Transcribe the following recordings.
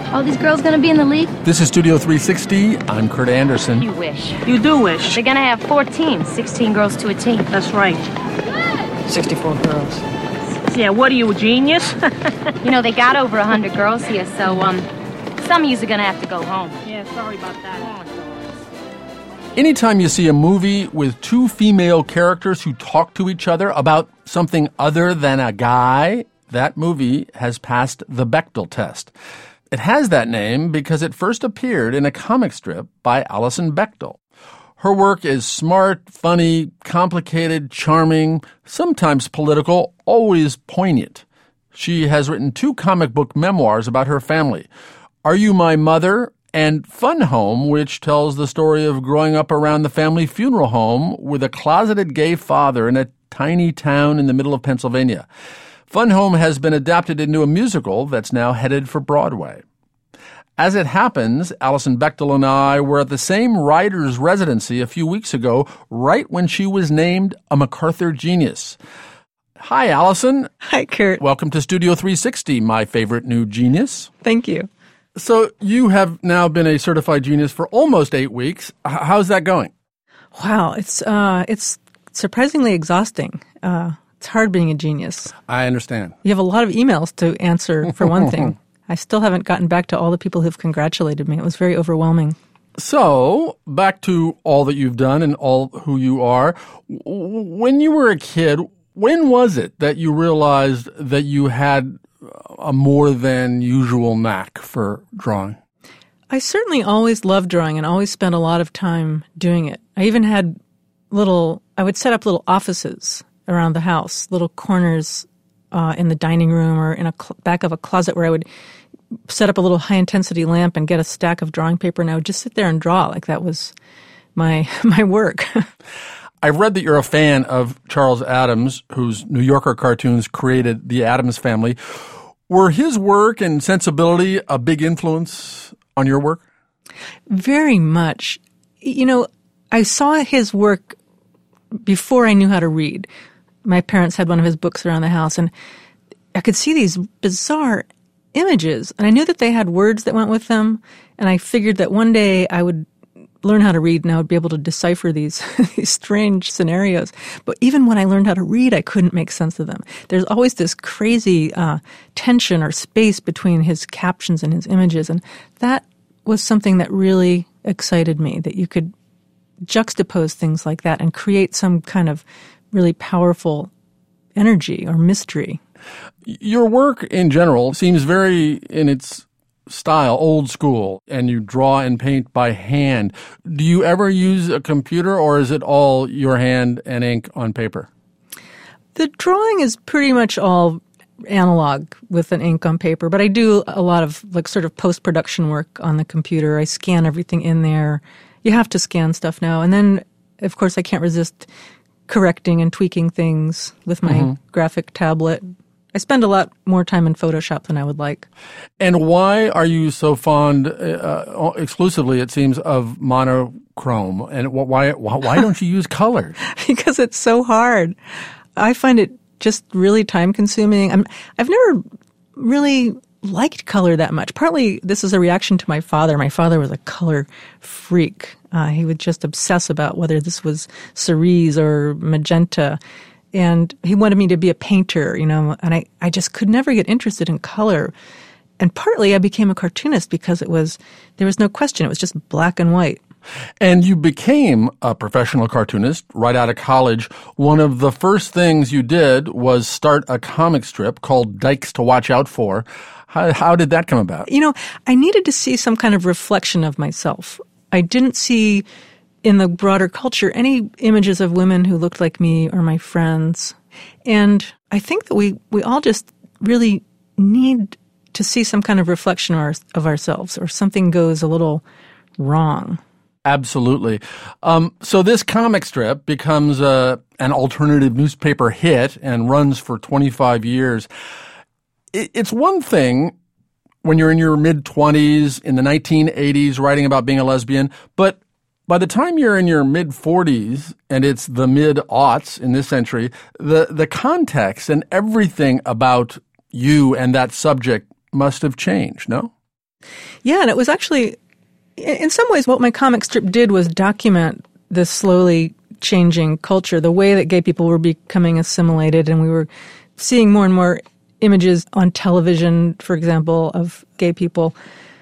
All these girls gonna be in the league? This is Studio 360. I'm Kurt Anderson. You wish. You do wish. They're gonna have 4 teams, 16 girls to a team. That's right. 64 girls. Yeah, what are you, a genius? You know, they got over 100 girls here, so, some of yous are gonna have to go home. Yeah, sorry about that. Anytime you see a movie with two female characters who talk to each other about something other than a guy, that movie has passed the Bechdel test. It has that name because it first appeared in a comic strip by Alison Bechdel. Her work is smart, funny, complicated, charming, sometimes political, always poignant. She has written 2 comic book memoirs about her family, Are You My Mother? And Fun Home, which tells the story of growing up around the family funeral home with a closeted gay father in a tiny town in the middle of Pennsylvania. Fun Home has been adapted into a musical that's now headed for Broadway. As it happens, Alison Bechdel and I were at the same writer's residency a few weeks ago, right when she was named a MacArthur Genius. Hi, Alison. Hi, Kurt. Welcome to Studio 360, my favorite new genius. Thank you. So you have now been a certified genius for almost 8 weeks. How's that going? Wow, it's surprisingly exhausting. It's hard being a genius. I understand. You have a lot of emails to answer, for one thing. I still haven't gotten back to all the people who've congratulated me. It was very overwhelming. So, back to all that you've done and all who you are. When you were a kid, when was it that you realized that you had a more than usual knack for drawing? I certainly always loved drawing and always spent a lot of time doing it. I even had I would set up little offices around the house, little corners in the dining room or in back of a closet where I would set up a little high-intensity lamp and get a stack of drawing paper, and I would just sit there and draw like that was my work. I've read that you're a fan of Charles Addams, whose New Yorker cartoons created the Addams Family. Were his work and sensibility a big influence on your work? Very much. You know, I saw his work before I knew how to read. My parents had one of his books around the house, and I could see these bizarre images, and I knew that they had words that went with them, and I figured that one day I would learn how to read and I would be able to decipher these strange scenarios. But even when I learned how to read, I couldn't make sense of them. There's always this crazy tension or space between his captions and his images, and that was something that really excited me, that you could juxtapose things like that and create some kind of really powerful energy or mystery. Your work in general seems very, in its style, old school, and you draw and paint by hand. Do you ever use a computer, or is it all your hand and ink on paper? The drawing is pretty much all analog with an ink on paper, but I do a lot of sort of post-production work on the computer. I scan everything in there. You have to scan stuff now. And then, of course, I can't resist correcting and tweaking things with my graphic tablet. I spend a lot more time in Photoshop than I would like. And why are you so fond, exclusively, it seems, of monochrome? And why don't you use color? Because it's so hard. I find it just really time-consuming. I've never really liked color that much. Partly this is a reaction to my father. My father was a color freak. He would just obsess about whether this was cerise or magenta. And he wanted me to be a painter, and I just could never get interested in color. And partly I became a cartoonist because there was no question. It was just black and white. And you became a professional cartoonist right out of college. One of the first things you did was start a comic strip called Dykes to Watch Out For. How did that come about? I needed to see some kind of reflection of myself. I didn't see in the broader culture any images of women who looked like me or my friends. And I think that we all just really need to see some kind of reflection of ourselves, or something goes a little wrong. Absolutely. So this comic strip becomes an alternative newspaper hit and runs for 25 years. It's one thing when you're in your mid-20s, in the 1980s, writing about being a lesbian, but by the time you're in your mid-40s, and it's the mid-aughts in this century, the context and everything about you and that subject must have changed, no? Yeah, and it was actually, in some ways, what my comic strip did was document this slowly changing culture, the way that gay people were becoming assimilated, and we were seeing more and more images on television, for example, of gay people.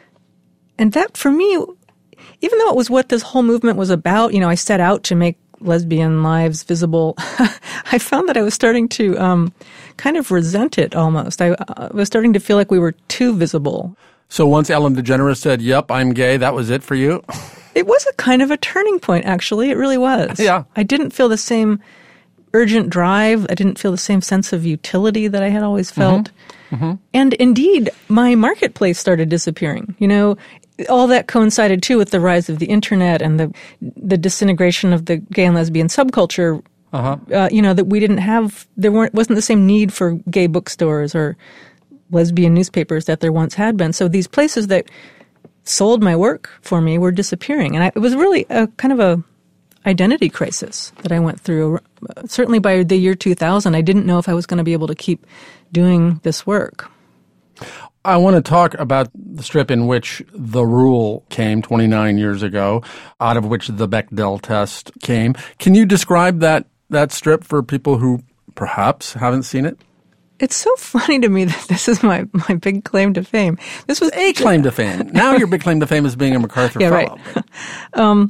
And that, for me, even though it was what this whole movement was about, I set out to make lesbian lives visible, I found that I was starting to kind of resent it almost. I was starting to feel like we were too visible. So once Ellen DeGeneres said, "Yep, I'm gay," that was it for you? It was a kind of a turning point, actually. It really was. Yeah. I didn't feel the same urgent drive. I didn't feel the same sense of utility that I had always felt. Mm-hmm. And indeed, my marketplace started disappearing. All that coincided, too, with the rise of the internet and the disintegration of the gay and lesbian subculture. That we didn't have, wasn't the same need for gay bookstores or lesbian newspapers that there once had been. So these places that sold my work for me were disappearing. And it was really a kind of a identity crisis that I went through. Certainly by the year 2000, I didn't know if I was going to be able to keep doing this work. I want to talk about the strip in which The Rule came 29 years ago, out of which the Bechdel test came. Can you describe that strip for people who perhaps haven't seen it? It's so funny to me that this is my big claim to fame. This was a claim to fame. Now your big claim to fame is being a MacArthur Fellow. Right.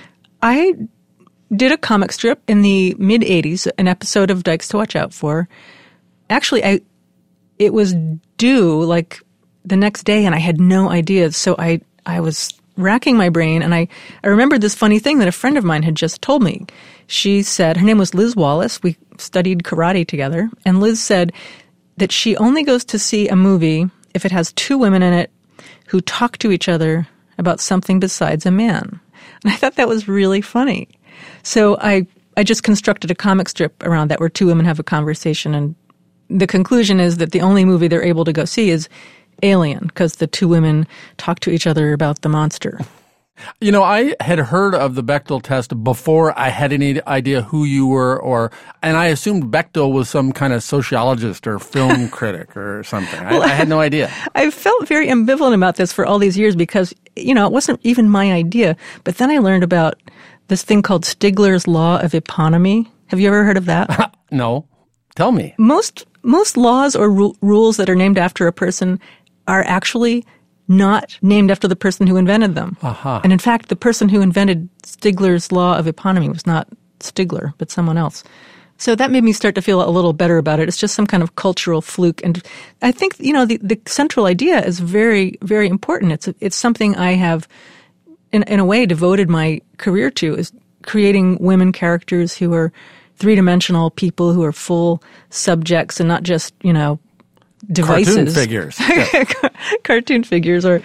I did a comic strip in the mid-'80s, an episode of Dykes to Watch Out For. Actually, it was due like the next day, and I had no idea. So I was racking my brain, and I remembered this funny thing that a friend of mine had just told me. She said, her name was Liz Wallace. We studied karate together. And Liz said that she only goes to see a movie if it has two women in it who talk to each other about something besides a man. And I thought that was really funny. So I just constructed a comic strip around that where two women have a conversation, and the conclusion is that the only movie they're able to go see is Alien, because the two women talk to each other about the monster. I had heard of the Bechdel test before I had any idea who you were, and I assumed Bechdel was some kind of sociologist or film critic or something. Well, I had no idea. I felt very ambivalent about this for all these years because, it wasn't even my idea. But then I learned about this thing called Stigler's Law of Eponymy. Have you ever heard of that? No. Tell me. Most laws or rules that are named after a person are actually not named after the person who invented them. And in fact, the person who invented Stigler's Law of Eponymy was not Stigler, but someone else. So that made me start to feel a little better about it. It's just some kind of cultural fluke. And I think, the central idea is very, very important. It's something I have, in a way, devoted my career to, is creating women characters who are three-dimensional people who are full subjects and not just, devices. Cartoon figures. Cartoon figures or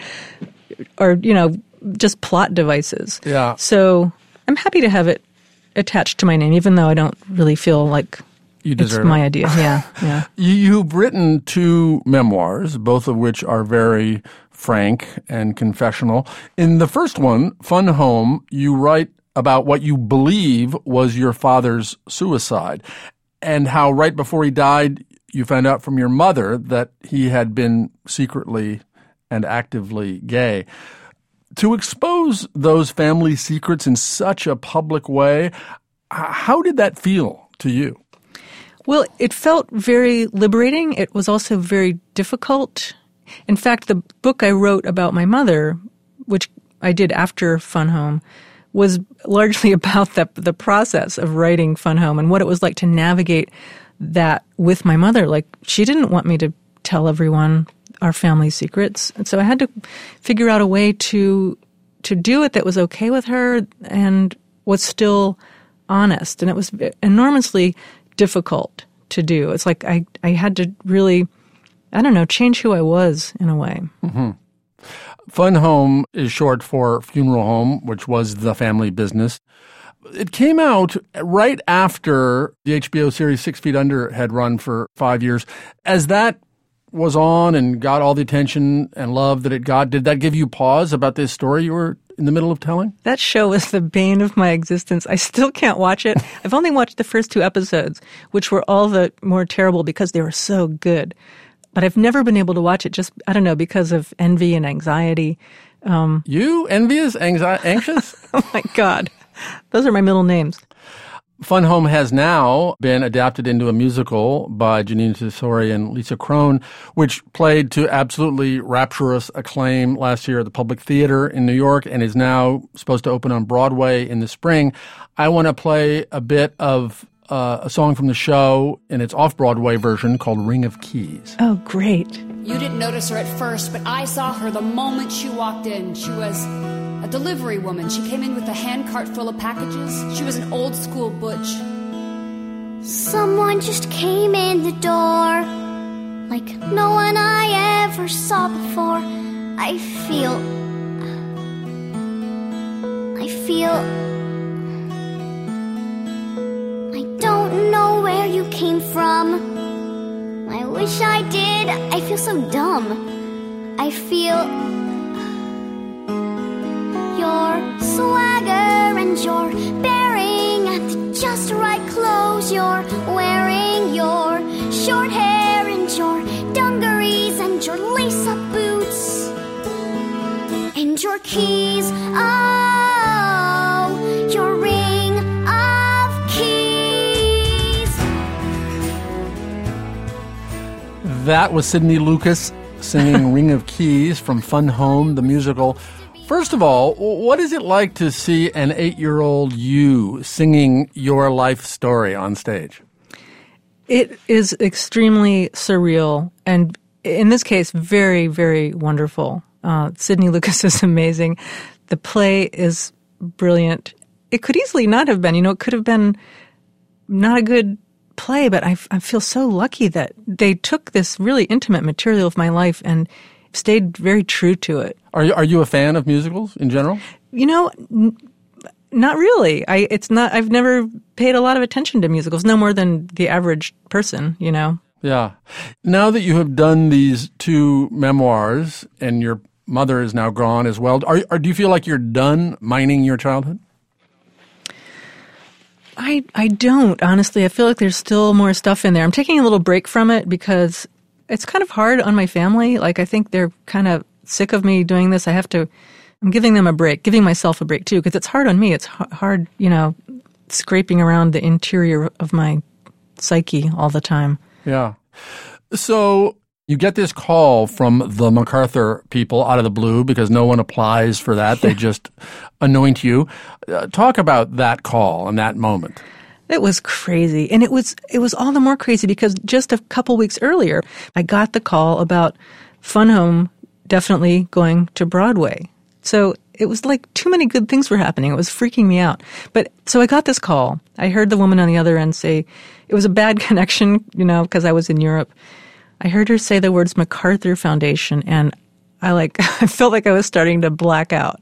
just plot devices. Yeah. So I'm happy to have it attached to my name, even though I don't really feel like it's my idea. Yeah. You've written two memoirs, both of which are very frank and confessional. In the first one, Fun Home, you write about what you believe was your father's suicide and how right before he died, you found out from your mother that he had been secretly and actively gay. To expose those family secrets in such a public way, how did that feel to you? Well, it felt very liberating. It was also very difficult. In fact, the book I wrote about my mother, which I did after Fun Home, was largely about the process of writing Fun Home and what it was like to navigate that with my mother. Like, she didn't want me to tell everyone our family secrets. And so I had to figure out a way to do it that was okay with her and was still honest. And it was enormously difficult to do. It's like I had to really, change who I was in a way. Mm-hmm. Fun Home is short for Funeral Home, which was the family business. It came out right after the HBO series 6 Feet Under had run for 5 years. As that was on and got all the attention and love that it got, did that give you pause about this story you were in the middle of telling? That show was the bane of my existence. I still can't watch it. I've only watched the first 2 episodes, which were all the more terrible because they were so good. but I've never been able to watch it. Just, I don't know, because of envy and anxiety. You envious, anxious? Oh my God. Those are my middle names. Fun Home has now been adapted into a musical by Janine Tesori and Lisa Kron, which played to absolutely rapturous acclaim last year at the Public Theater in New York and is now supposed to open on Broadway in the spring. I want to play a bit of a song from the show in its off-Broadway version called Ring of Keys. Oh, great. You didn't notice her at first, but I saw her the moment she walked in. She was a delivery woman. She came in with a handcart full of packages. She was an old-school butch. Someone just came in the door, like no one I ever saw before. I feel I don't know where you came from. I wish I did. I feel so dumb. I feel your swagger and your bearing at the just right clothes you're wearing, your short hair and your dungarees and your lace-up boots and your keys. Oh, your ring of keys. That was Sydney Lucas singing Ring of Keys from Fun Home, the musical. First of all, what is it like to see an 8-year-old you singing your life story on stage? It is extremely surreal and, in this case, very, very wonderful. Sydney Lucas is amazing. The play is brilliant. It could easily not have been. It could have been not a good play, but I feel so lucky that they took this really intimate material of my life and stayed very true to it. Are you a fan of musicals in general? Not really. I've never paid a lot of attention to musicals, no more than the average person, Yeah. Now that you have done these 2 memoirs and your mother is now gone as well, do you feel like you're done mining your childhood? I don't, honestly. I feel like there's still more stuff in there. I'm taking a little break from it because it's kind of hard on my family. Like, I think they're kind of sick of me doing this. I'm giving them a break, giving myself a break too, because it's hard on me. It's hard, scraping around the interior of my psyche all the time. Yeah. So you get this call from the MacArthur people out of the blue because no one applies for that. They just anoint you. Talk about that call and that moment. It was crazy. And it was all the more crazy because just a couple weeks earlier, I got the call about Fun Home definitely going to Broadway. So it was like too many good things were happening. It was freaking me out. But so I got this call. I heard the woman on the other end say, it was a bad connection, because I was in Europe. I heard her say the words MacArthur Foundation, and I felt like I was starting to black out.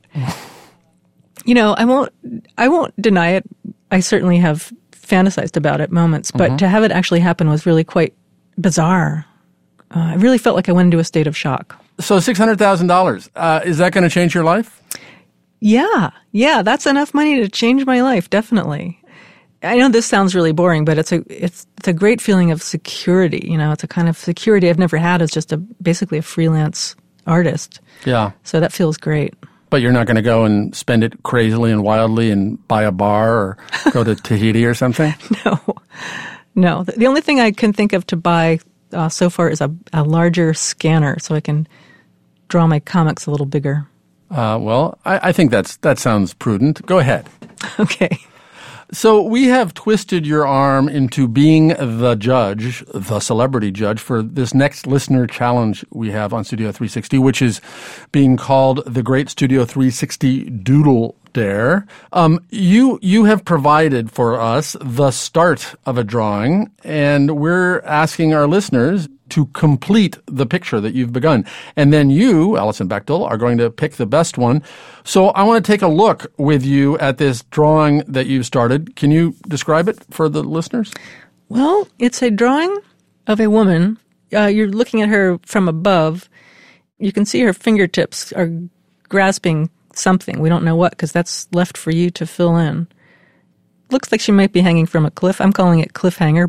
I won't deny it. I certainly have fantasized about it moments, but to have it actually happen was really quite bizarre. I really felt like I went into a state of shock. So $600,000, is that going to change your life? Yeah, that's enough money to change my life, definitely. I know this sounds really boring, but it's a great feeling of security. It's a kind of security I've never had as just basically a freelance artist. Yeah. So that feels great. But you're not going to go and spend it crazily and wildly and buy a bar or go to Tahiti or something? No. The only thing I can think of to buy so far is a larger scanner so I can draw my comics a little bigger. Well, I think that sounds prudent. Go ahead. Okay. So we have twisted your arm into being the judge, the celebrity judge, for this next listener challenge we have on Studio 360, which is being called the Great Studio 360 Doodle Dare. You have provided for us the start of a drawing, and we're asking our listeners to complete the picture that you've begun. And then you, Alison Bechdel, are going to pick the best one. So I want to take a look with you at this drawing that you've started. Can you describe it for the listeners? Well, it's a drawing of a woman. You're looking at her from above. You can see her fingertips are grasping something. We don't know what, because that's left for you to fill in. Looks like she might be hanging from a cliff. I'm calling it cliffhanger, but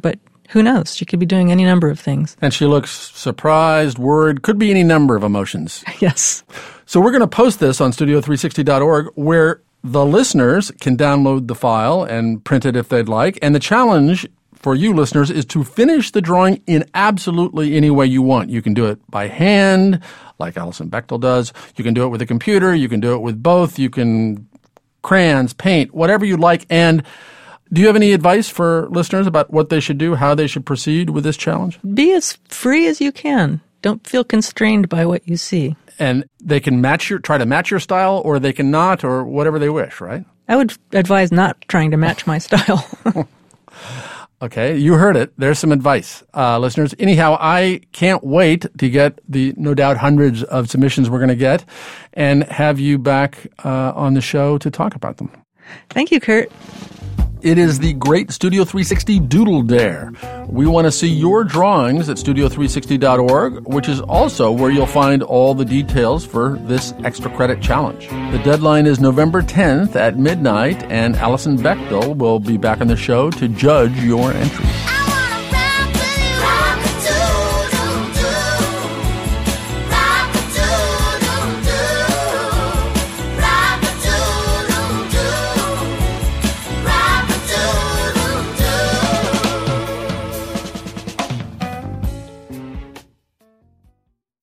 who knows? She could be doing any number of things. And she looks surprised, worried, could be any number of emotions. Yes. So we're going to post this on studio360.org where the listeners can download the file and print it if they'd like. And the challenge for you listeners is to finish the drawing in absolutely any way you want. You can do it by hand, like Alison Bechtel does. You can do it with a computer. You can do it with both. You can crayons, paint, whatever you like. And do you have any advice for listeners about what they should do, how they should proceed with this challenge? Be as free as you can. Don't feel constrained by what you see. And they can try to match your style, or they can not, or whatever they wish, right? I would advise not trying to match my style. Okay, you heard it. There's some advice, listeners. Anyhow, I can't wait to get the no doubt hundreds of submissions we're going to get and have you back on the show to talk about them. Thank you, Kurt. It is the Great Studio 360 Doodle Dare. We want to see your drawings at studio360.org, which is also where you'll find all the details for this extra credit challenge. The deadline is November 10th at midnight, and Alison Bechtel will be back on the show to judge your entry.